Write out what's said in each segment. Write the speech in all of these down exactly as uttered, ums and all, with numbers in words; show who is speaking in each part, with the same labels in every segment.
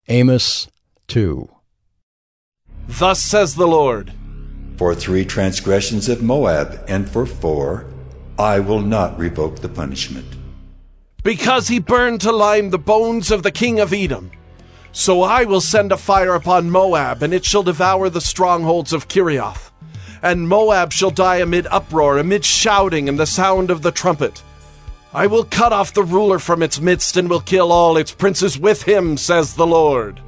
Speaker 1: Amos two.
Speaker 2: Thus says the Lord,
Speaker 3: For three transgressions of Moab, and for four, I will not revoke the punishment.
Speaker 2: because he burned to lime the bones of the king of Edom. So I will send a fire upon Moab, and it shall devour the strongholds of Kirioth. And Moab shall die amid uproar, amid shouting and the sound of the trumpet. I will cut off the ruler from its midst, and will kill all its princes with him, says the Lord.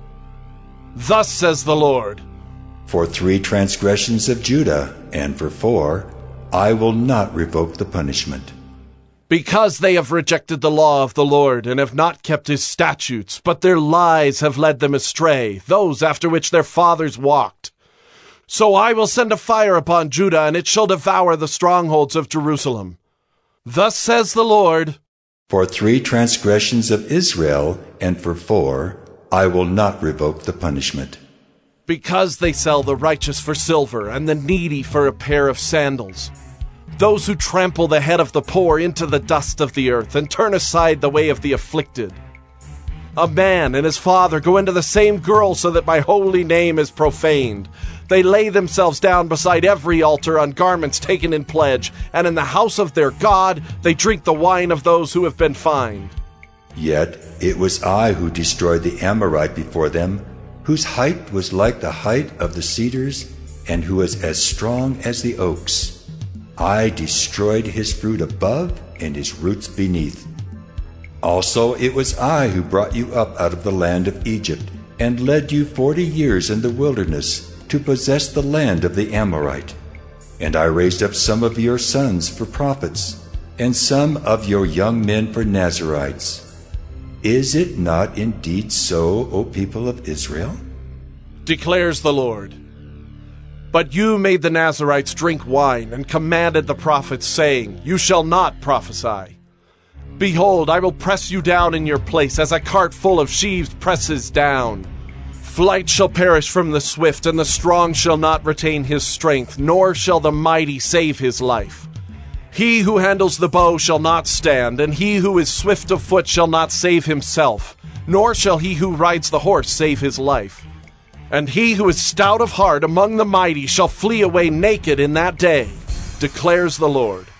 Speaker 2: Thus says the Lord,
Speaker 3: For three transgressions of Judah, and for four, I will not revoke the punishment.
Speaker 2: because they have rejected the law of the Lord, and have not kept his statutes, but their lies have led them astray, those after which their fathers walked. So I will send a fire upon Judah, and it shall devour the strongholds of Jerusalem. Thus says the Lord,
Speaker 3: For three transgressions of Israel, and for four, I will not revoke the punishment.
Speaker 2: because they sell the righteous for silver, and the needy for a pair of sandals. Those who trample the head of the poor into the dust of the earth, and turn aside the way of the afflicted. A man and his father go into the same girl, so that my holy name is profaned. They lay themselves down beside every altar on garments taken in pledge, and in the house of their God they drink the wine of those who have been fined.
Speaker 3: Yet it was I who destroyed the Amorite before them, whose height was like the height of the cedars, and who was as strong as the oaks. I destroyed his fruit above and his roots beneath. Also it was I who brought you up out of the land of Egypt, and led you forty years in the wilderness to possess the land of the Amorite. And I raised up some of your sons for prophets, and some of your young men for Nazirites. Is it not indeed so, O people of Israel?
Speaker 2: Declares the Lord. But you made the Nazirites drink wine, and commanded the prophets, saying, You shall not prophesy. Behold, I will press you down in your place, as a cart full of sheaves presses down. Flight shall perish from the swift, and the strong shall not retain his strength, nor shall the mighty save his life. He who handles the bow shall not stand, and he who is swift of foot shall not save himself, nor shall he who rides the horse save his life. And he who is stout of heart among the mighty shall flee away naked in that day, declares the Lord.